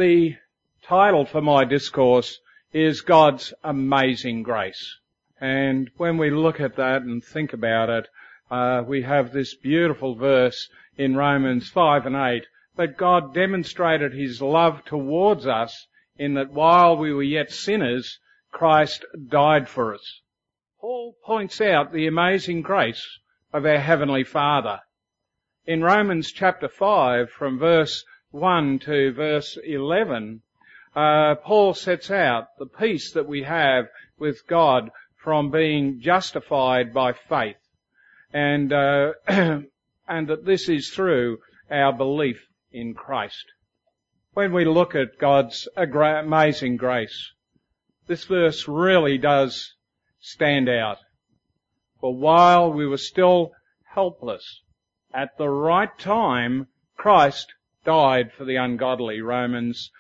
The title for my discourse is God's Amazing Grace. And when we look at that and think about it, we have this beautiful verse in Romans 5 and 8, that God demonstrated his love towards us in that while we were yet sinners, Christ died for us. Paul points out the amazing grace of our Heavenly Father. In Romans chapter 5, from verse 1 to verse 11, Paul sets out the peace that we have with God from being justified by faith, and that this is through our belief in Christ. When we look at God's amazing grace, this verse really does stand out. For while we were still helpless, at the right time, Christ died for the ungodly. Romans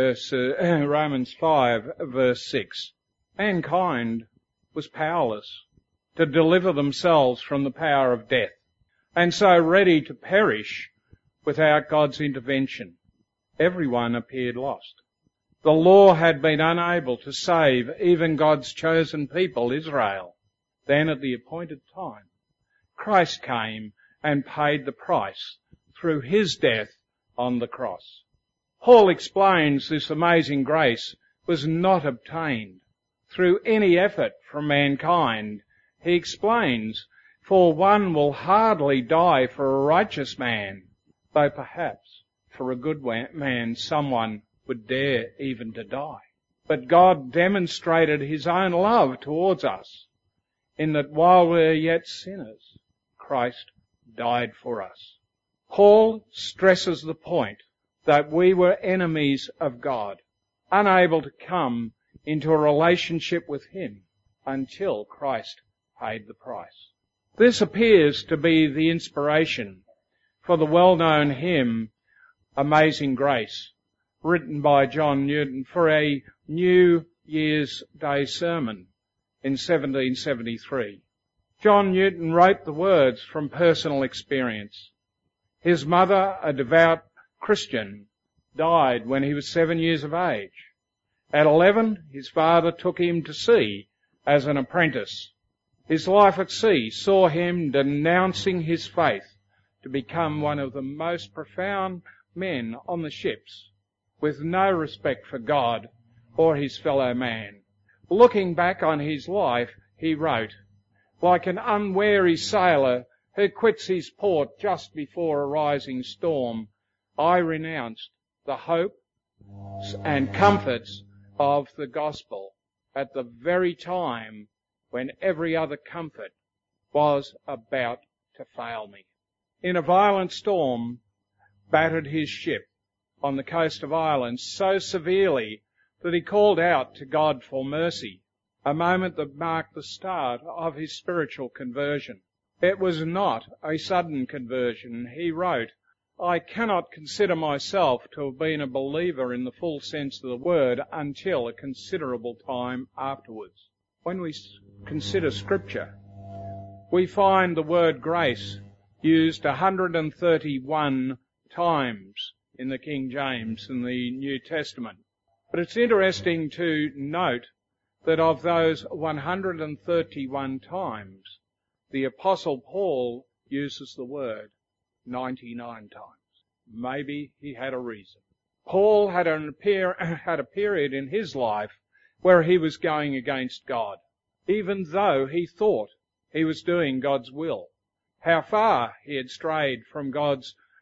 5 verse 6. Mankind was powerless to deliver themselves from the power of death, and so ready to perish without God's intervention. Everyone appeared lost. The law had been unable to save even God's chosen people, Israel. Then at the appointed time, Christ came and paid the price through his death on the cross. Paul explains this amazing grace was not obtained through any effort from mankind. He explains, for one will hardly die for a righteous man, though perhaps for a good man someone would dare even to die. But God demonstrated his own love towards us in that while we are yet sinners, Christ died for us. Paul stresses the point that we were enemies of God, unable to come into a relationship with him until Christ paid the price. This appears to be the inspiration for the well-known hymn, Amazing Grace, written by John Newton for a New Year's Day sermon in 1773. John Newton wrote the words from personal experience. His mother, a devout Christian, died when he was 7 years of age. At 11, his father took him to sea as an apprentice. His life at sea saw him denouncing his faith to become one of the most profound men on the ships, with no respect for God or his fellow man. Looking back on his life, he wrote, like an unwary sailor who quits his port just before a rising storm, I renounced the hope and comforts of the gospel at the very time when every other comfort was about to fail me. In a violent storm, battered his ship on the coast of Ireland so severely that he called out to God for mercy, a moment that marked the start of his spiritual conversion. It was not a sudden conversion. He wrote, I cannot consider myself to have been a believer in the full sense of the word until a considerable time afterwards. When we consider Scripture, we find the word grace used 131 times in the King James in the New Testament. But it's interesting to note that of those 131 times, the Apostle Paul uses the word 99 times. Maybe he had a reason. Paul had a period in his life where he was going against God, even though he thought he was doing God's will. How far he had strayed from God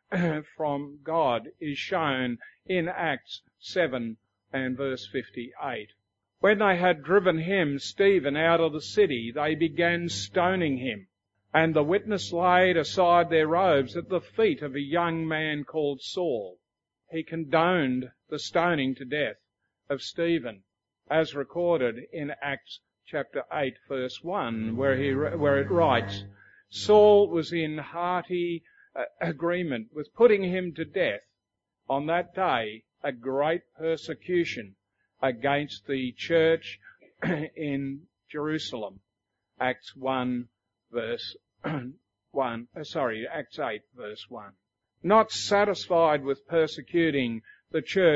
is shown in Acts 7 and verse 58. When they had driven him, Stephen, out of the city, they began stoning him. And the witness laid aside their robes at the feet of a young man called Saul. He condoned the stoning to death of Stephen, as recorded in Acts chapter 8 verse 1, where it writes, Saul was in hearty agreement with putting him to death. On that day, a great persecution against the church in Jerusalem. Acts 8 verse 1. Not satisfied with persecuting the church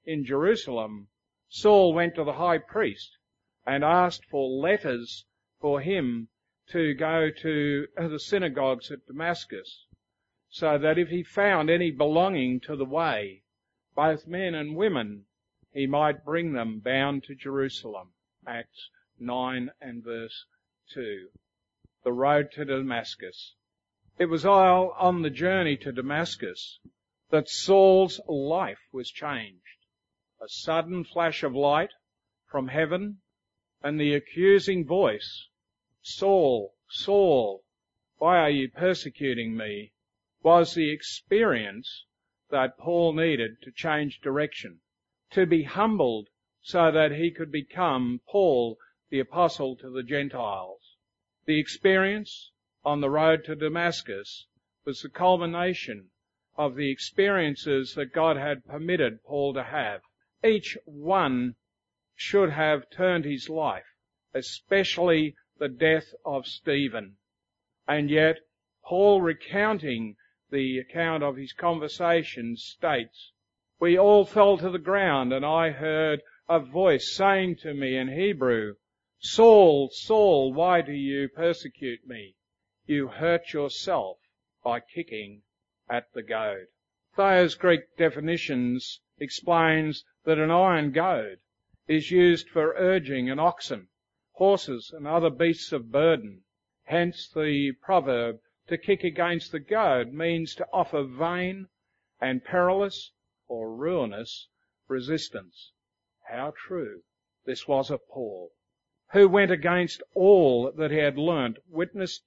in Jerusalem, Saul went to the high priest and asked for letters for him to go to the synagogues at Damascus, so that if he found any belonging to the way, both men and women, he might bring them bound to Jerusalem. Acts 9 and verse 2. The road to Damascus. It was while on the journey to Damascus that Saul's life was changed. A sudden flash of light from heaven and the accusing voice, "Saul, Saul, why are you persecuting me?" was the experience that Paul needed to change direction, to be humbled so that he could become Paul, the apostle to the Gentiles. The experience on the road to Damascus was the culmination of the experiences that God had permitted Paul to have. Each one should have turned his life, especially the death of Stephen. And yet, Paul, recounting the account of his conversation, states, "We all fell to the ground, and I heard a voice saying to me in Hebrew, 'Saul, Saul, why do you persecute me? You hurt yourself by kicking at the goad.'" Thayer's Greek definitions explains that an iron goad is used for urging an oxen, horses and other beasts of burden. Hence the proverb, "To kick against the goad," means to offer vain and perilous or ruinous resistance. How true this was of Paul, who went against all that he had learnt, witnessing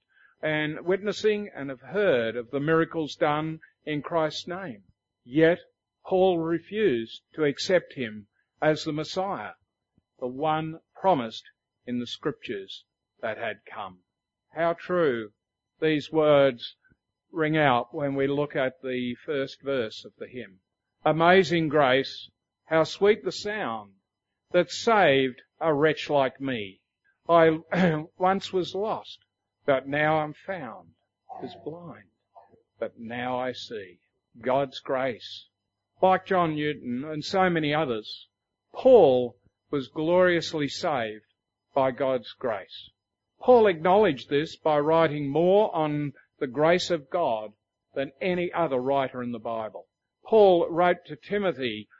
and have heard of the miracles done in Christ's name. Yet Paul refused to accept him as the Messiah, the one promised in the Scriptures that had come. How true these words ring out when we look at the first verse of the hymn. "Amazing grace, how sweet the sound that saved a wretch like me. I once was lost, but now I'm found, was blind, but now I see." God's grace. Like John Newton and so many others, Paul was gloriously saved by God's grace. Paul acknowledged this by writing more on the grace of God than any other writer in the Bible. Paul wrote to Timothy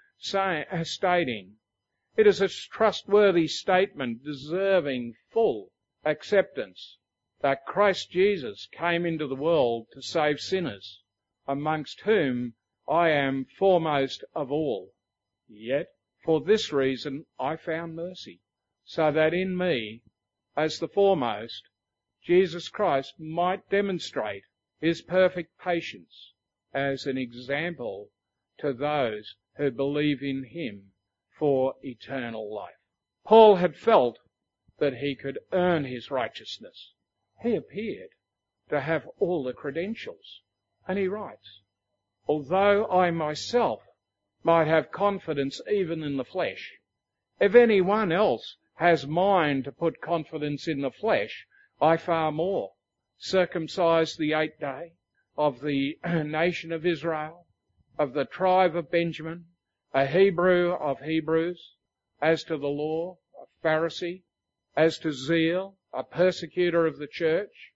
stating, "It is a trustworthy statement deserving full acceptance that Christ Jesus came into the world to save sinners, amongst whom I am foremost of all. Yet for this reason I found mercy, so that in me, as the foremost, Jesus Christ might demonstrate his perfect patience as an example to those who believe in him for eternal life." Paul had felt that he could earn his righteousness. He appeared to have all the credentials. And he writes, "Although I myself might have confidence even in the flesh, if anyone else has mind to put confidence in the flesh, I far more, circumcised the 8th day, of the nation of Israel, of the tribe of Benjamin, a Hebrew of Hebrews, as to the law, a Pharisee, as to zeal, a persecutor of the church,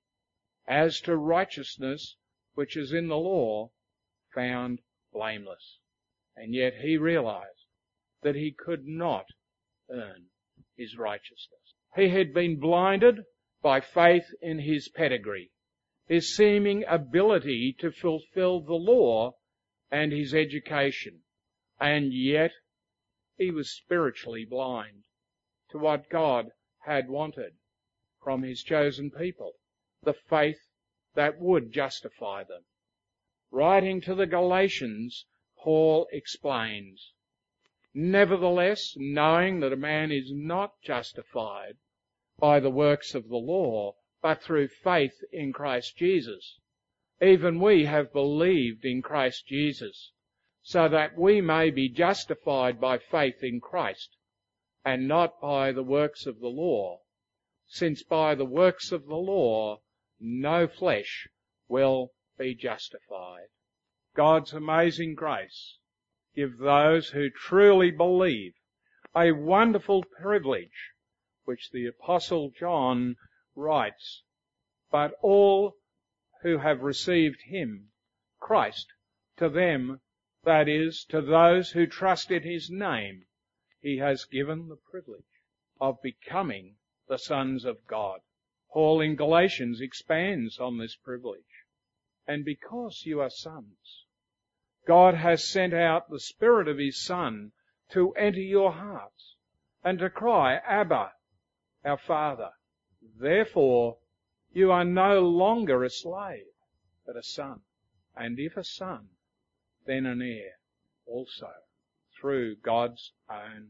as to righteousness which is in the law, found blameless." And yet he realized that he could not earn his righteousness. He had been blinded by faith in his pedigree, his seeming ability to fulfill the law, and his education. And yet he was spiritually blind to what God had wanted from his chosen people, the faith that would justify them. Writing to the Galatians, Paul explains, "Nevertheless, knowing that a man is not justified by the works of the law, but through faith in Christ Jesus, even we have believed in Christ Jesus, so that we may be justified by faith in Christ, and not by the works of the law, since by the works of the law no flesh will be justified." God's amazing grace give those who truly believe a wonderful privilege, which the Apostle John writes, but all who have received him, Christ, to them, that is, to those who trust in his name, he has given the privilege of becoming the sons of God. Paul in Galatians expands on this privilege. And because you are sons, God has sent out the Spirit of his Son to enter your hearts and to cry, Abba, our Father. Therefore, you are no longer a slave, but a son. And if a son, then an heir also, through God's own.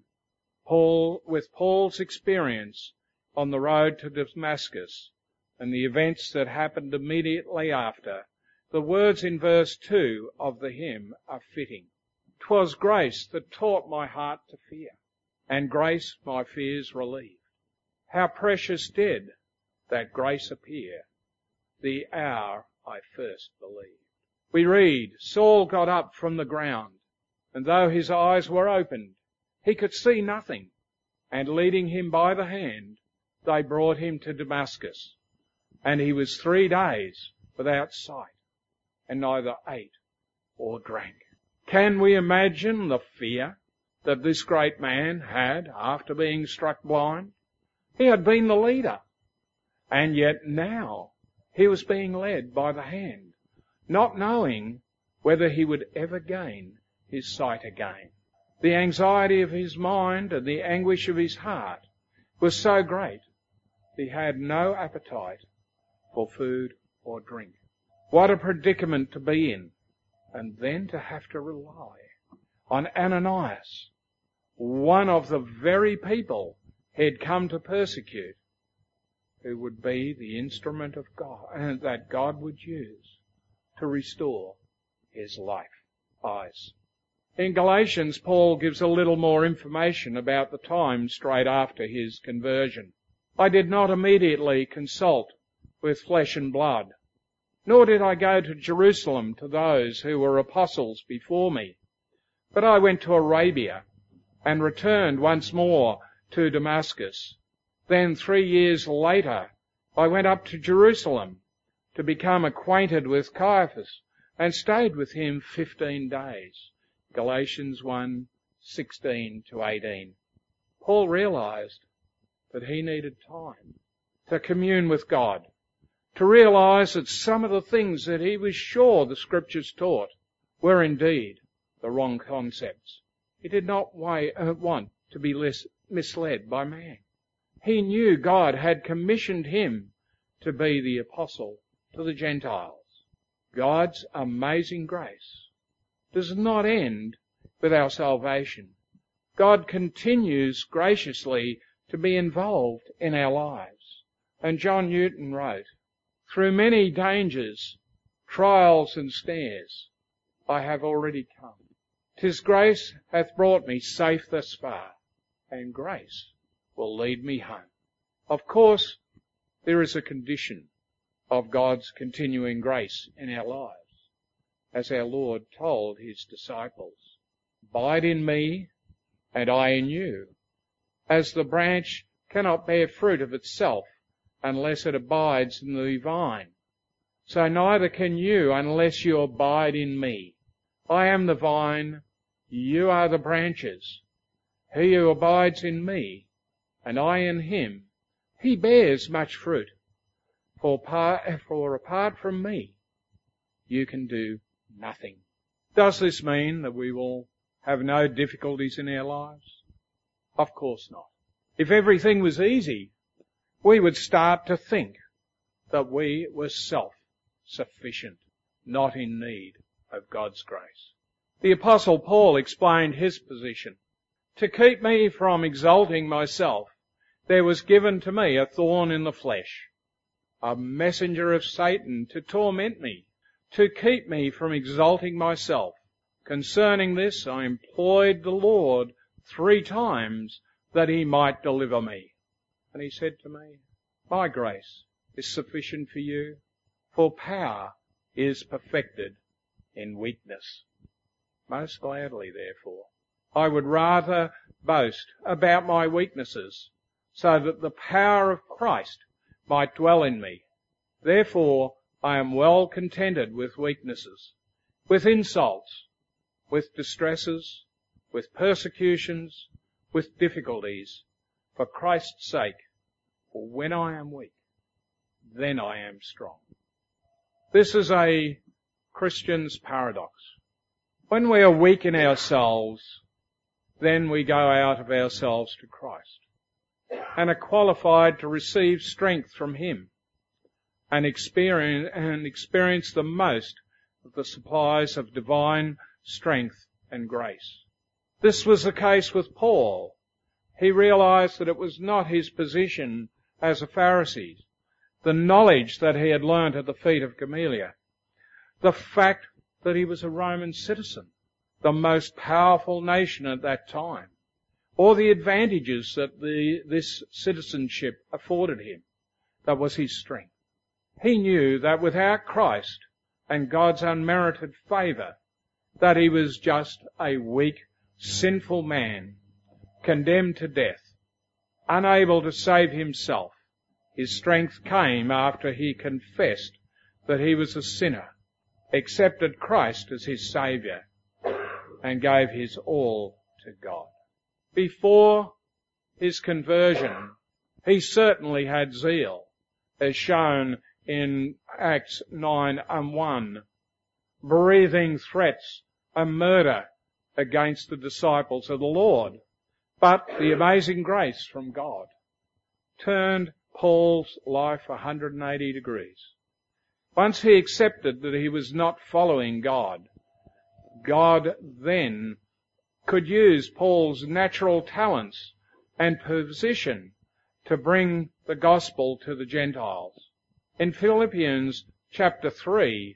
With Paul's experience on the road to Damascus and the events that happened immediately after, the words in verse 2 of the hymn are fitting. 'Twas grace that taught my heart to fear, and grace my fears relieved. How precious did that grace appear, the hour I first believed. We read, Saul got up from the ground, and though his eyes were opened, he could see nothing, and leading him by the hand, they brought him to Damascus. And he was 3 days without sight, and neither ate or drank. Can we imagine the fear that this great man had after being struck blind? He had been the leader, and yet now he was being led by the hand, not knowing whether he would ever gain his sight again. The anxiety of his mind and the anguish of his heart was so great, he had no appetite for food or drink. What a predicament to be in, and then to have to rely on Ananias, one of the very people he had come to persecute, who would be the instrument of God, and that God would use to restore his eyes. In Galatians, Paul gives a little more information about the time straight after his conversion. I did not immediately consult with flesh and blood, nor did I go to Jerusalem to those who were apostles before me, but I went to Arabia and returned once more to Damascus. Then 3 years later, I went up to Jerusalem to become acquainted with Caiaphas and stayed with him 15 days. Galatians 1:16 to 18. Paul realized that he needed time to commune with God, to realize that some of the things that he was sure the Scriptures taught were indeed the wrong concepts. He did not want to be misled by man. He knew God had commissioned him to be the apostle to the Gentiles. God's amazing grace does not end with our salvation. God continues graciously to be involved in our lives. And John Newton wrote, through many dangers, trials and snares, I have already come. 'Tis grace hath brought me safe thus far, and grace will lead me home. Of course, there is a condition of God's continuing grace in our lives. As our Lord told his disciples, abide in me and I in you. As the branch cannot bear fruit of itself unless it abides in the vine, so neither can you unless you abide in me. I am the vine, you are the branches. He who abides in me and I in him, he bears much fruit. For apart from me, you can do nothing. Does this mean that we will have no difficulties in our lives? Of course not. If everything was easy, we would start to think that we were self-sufficient, not in need of God's grace. The Apostle Paul explained his position. To keep me from exalting myself, there was given to me a thorn in the flesh, a messenger of Satan to torment me, to keep me from exalting myself. Concerning this, I implored the Lord 3 times that he might deliver me. And he said to me, my grace is sufficient for you, for power is perfected in weakness. Most gladly, therefore, I would rather boast about my weaknesses, so that the power of Christ might dwell in me. Therefore, I am well contented with weaknesses, with insults, with distresses, with persecutions, with difficulties, for Christ's sake. For when I am weak, then I am strong. This is a Christian's paradox. When we are weak in ourselves, then we go out of ourselves to Christ and are qualified to receive strength from Him and experience the most of the supplies of divine strength and grace. This was the case with Paul. He realized that it was not his position as a Pharisee, the knowledge that he had learnt at the feet of Gamaliel, the fact that he was a Roman citizen, the most powerful nation at that time, or the advantages that this citizenship afforded him, that was his strength. He knew that without Christ and God's unmerited favour, that he was just a weak, sinful man, condemned to death, unable to save himself. His strength came after he confessed that he was a sinner, accepted Christ as his Saviour, and gave his all to God. Before his conversion, he certainly had zeal, as shown in Acts 9:1, breathing threats and murder against the disciples of the Lord. But the amazing grace from God turned Paul's life 180 degrees. Once he accepted that he was not following God, God then could use Paul's natural talents and position to bring the gospel to the Gentiles. In Philippians chapter 3,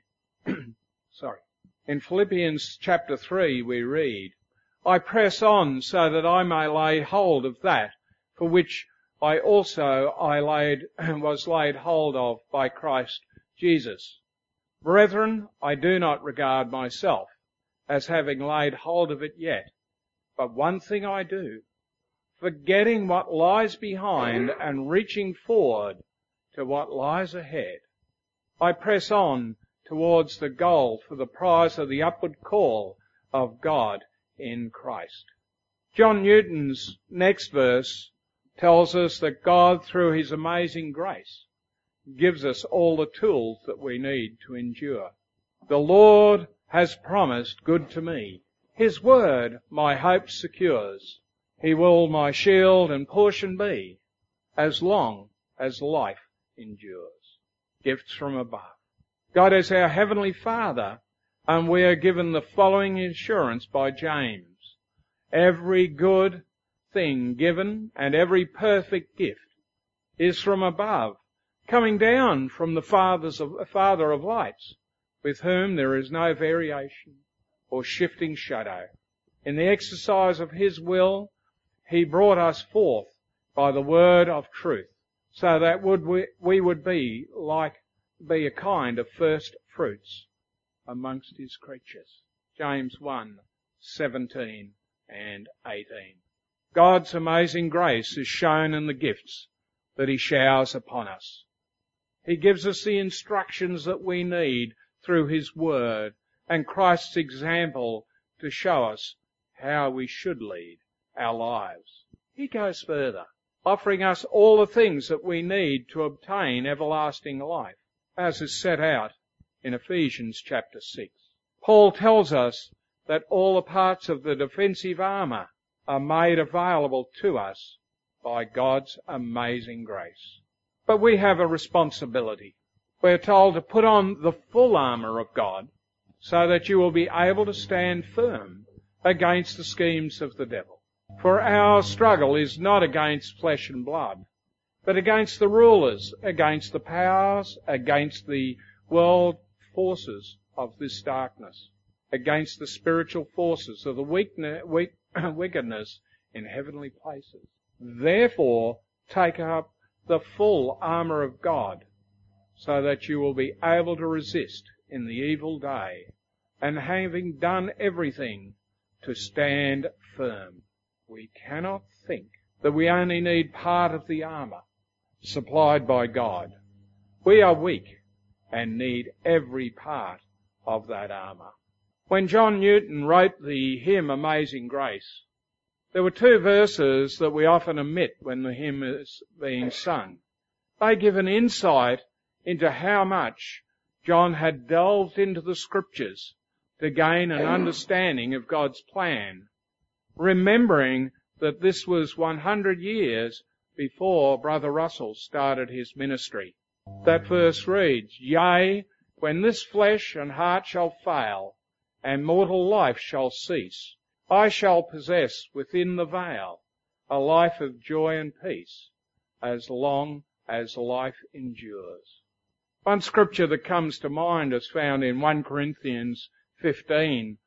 we read, I press on so that I may lay hold of that for which I also was laid hold of by Christ Jesus. Brethren, I do not regard myself as having laid hold of it yet, but one thing I do, forgetting what lies behind and reaching forward to what lies ahead, I press on towards the goal for the prize of the upward call of God in Christ. John Newton's next verse tells us that God, through His amazing grace, gives us all the tools that we need to endure. The Lord has promised good to me. His word my hope secures. He will my shield and portion be, as long as life endures. Gifts from above. God is our Heavenly Father, and we are given the following assurance by James. Every good thing given and every perfect gift is from above, coming down from the Father of lights, with whom there is no variation or shifting shadow. In the exercise of His will, He brought us forth by the word of truth, so that we would be a kind of first fruits amongst His creatures. James 1:17 and 18. God's amazing grace is shown in the gifts that He showers upon us. He gives us the instructions that we need through His word and Christ's example to show us how we should lead our lives. He goes further, offering us all the things that we need to obtain everlasting life, as is set out in Ephesians chapter 6. Paul tells us that all the parts of the defensive armour are made available to us by God's amazing grace. But we have a responsibility. We're told to put on the full armour of God so that you will be able to stand firm against the schemes of the devil. For our struggle is not against flesh and blood, but against the rulers, against the powers, against the world forces of this darkness, against the spiritual forces of the wickedness in heavenly places. Therefore, take up the full armour of God, so that you will be able to resist in the evil day, and having done everything, to stand firm. We cannot think that we only need part of the armour supplied by God. We are weak and need every part of that armour. When John Newton wrote the hymn Amazing Grace, there were two verses that we often omit when the hymn is being sung. They give an insight into how much John had delved into the Scriptures to gain an understanding of God's plan, remembering that this was 100 years before Brother Russell started his ministry. That verse reads, "Yea, when this flesh and heart shall fail, and mortal life shall cease, I shall possess within the veil a life of joy and peace, as long as life endures." One scripture that comes to mind is found in 1 Corinthians 15,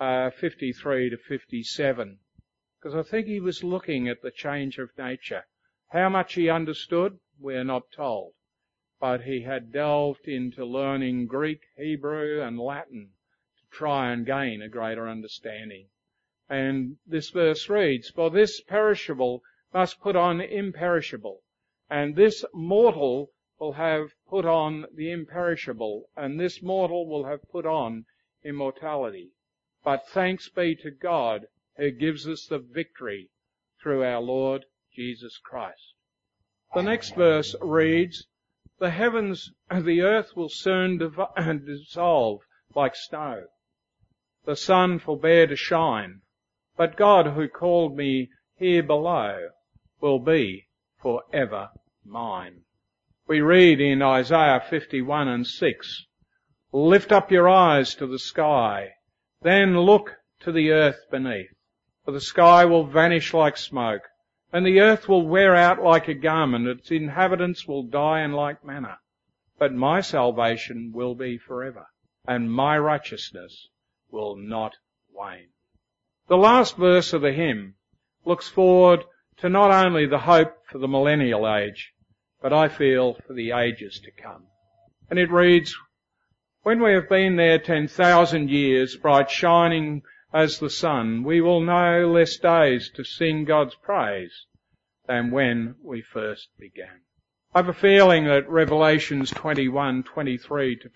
53 to 57. Because I think he was looking at the change of nature. How much he understood, we're not told. But he had delved into learning Greek, Hebrew and Latin to try and gain a greater understanding. And this verse reads, "For this perishable must put on imperishable, and this mortal will have put on the imperishable, and this mortal will have put on immortality. But thanks be to God who gives us the victory through our Lord Jesus Christ." The next verse reads, "The heavens and the earth will soon dissolve like snow. The sun forbear to shine, but God who called me here below will be for ever mine." We read in Isaiah 51 and 6, "Lift up your eyes to the sky, then look to the earth beneath. For the sky will vanish like smoke, and the earth will wear out like a garment. Its inhabitants will die in like manner. But my salvation will be forever, and my righteousness will not wane." The last verse of the hymn looks forward to not only the hope for the millennial age, but I feel for the ages to come. And it reads, "When we have been there 10,000 years, bright shining as the sun, we will know less days to sing God's praise than when we first began." I have a feeling that Revelations 21, 23 to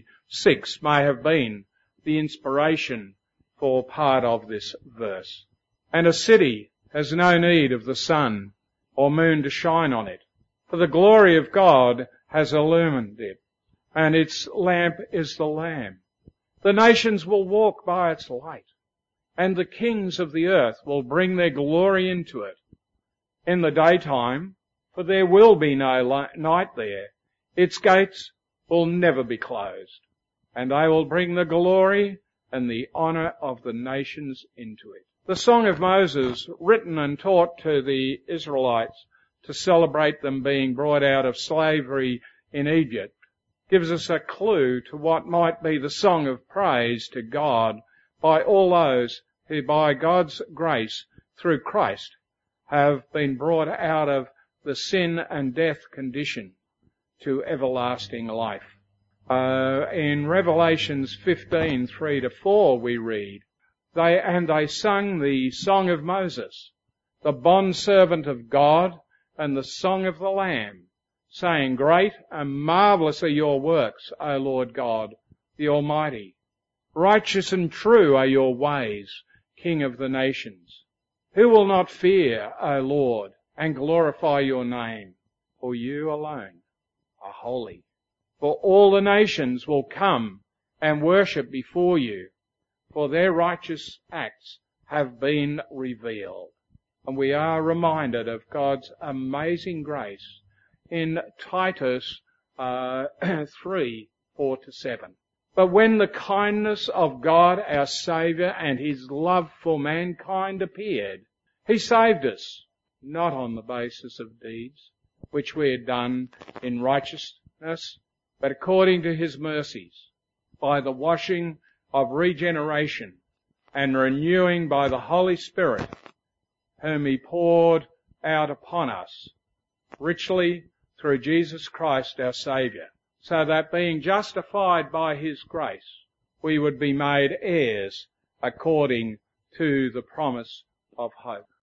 26 may have been the inspiration for part of this verse. "And a city has no need of the sun or moon to shine on it, for the glory of God has illumined it, and its lamp is the Lamb. The nations will walk by its light, and the kings of the earth will bring their glory into it. In the daytime, for there will be no night there, its gates will never be closed, and they will bring the glory and the honour of the nations into it." The Song of Moses, written and taught to the Israelites to celebrate them being brought out of slavery in Egypt, gives us a clue to what might be the song of praise to God by all those who by God's grace through Christ have been brought out of the sin and death condition to everlasting life. In Revelations 15, 3 to 4 we read, They sung the song of Moses, the bondservant of God, and the song of the Lamb, saying, Great and marvellous are your works, O Lord God, the Almighty. Righteous and true are your ways, King of the nations. Who will not fear, O Lord, and glorify your name? For you alone are holy. For all the nations will come and worship before you, for their righteous acts have been revealed. And we are reminded of God's amazing grace in Titus 3, 4 to 7. But when the kindness of God our Saviour and His love for mankind appeared, He saved us, not on the basis of deeds, which we had done in righteousness, but according to His mercies, by the washing of regeneration and renewing by the Holy Spirit, whom He poured out upon us richly through Jesus Christ our Saviour, so that being justified by His grace, we would be made heirs according to the promise of hope.